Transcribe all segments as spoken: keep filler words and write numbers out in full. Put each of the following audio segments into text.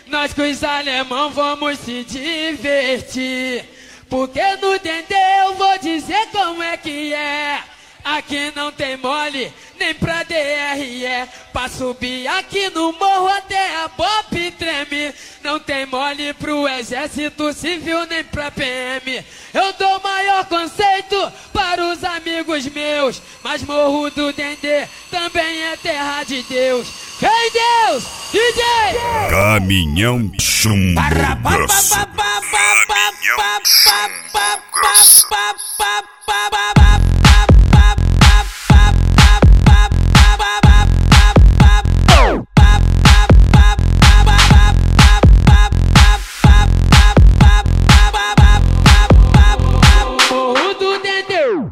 Nós com os alemão vamos se divertir. Porque no Dendê eu vou dizer como é que é. Aqui não tem mole, nem pra D R E. Pra subir aqui no morro até a Bop treme. Não tem mole pro exército civil, nem pra P M. Eu dou maior conceito para os amigos meus. Mas Morro do Dendê também é terra de Deus. Ei Deus, D J! Caminhão Chumbo Grosso. Caminhão Chumbo Grosso. Morro do Dendê.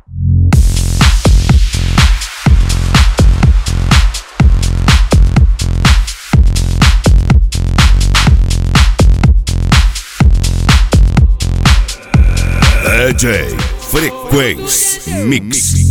D J Frequência Mix.